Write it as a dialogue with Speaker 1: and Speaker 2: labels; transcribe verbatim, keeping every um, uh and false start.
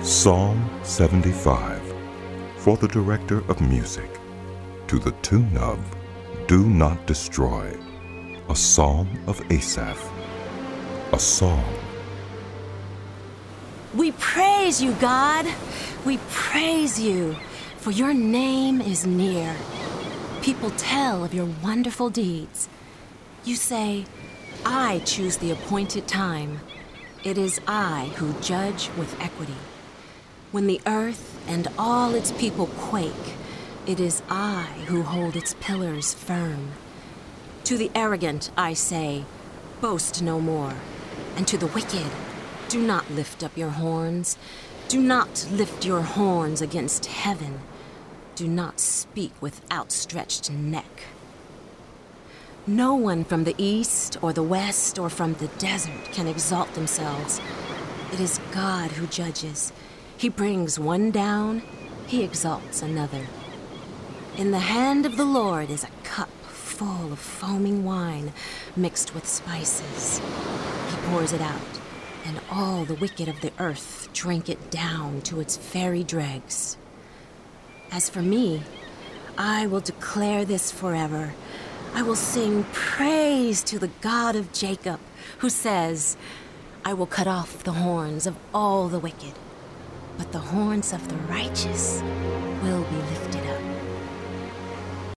Speaker 1: Psalm seventy-five, for the director of music, to the tune of Do Not Destroy, a psalm of Asaph, a song.
Speaker 2: We praise you, God. We praise you, for your name is near. People tell of your wonderful deeds. You say, I choose the appointed time. It is I who judge with equity. When the earth and all its people quake, it is I who hold its pillars firm. To the arrogant I say, boast no more. And to the wicked, do not lift up your horns. Do not lift your horns against heaven. Do not speak with outstretched neck. No one from the east or the west or from the desert can exalt themselves. It is God who judges. He brings one down, he exalts another. In the hand of the Lord is a cup full of foaming wine mixed with spices. He pours it out, and all the wicked of the earth drink it down to its very dregs. As for me, I will declare this forever. I will sing praise to the God of Jacob, who says, I will cut off the horns of all the wicked, but the horns of the righteous will be lifted up.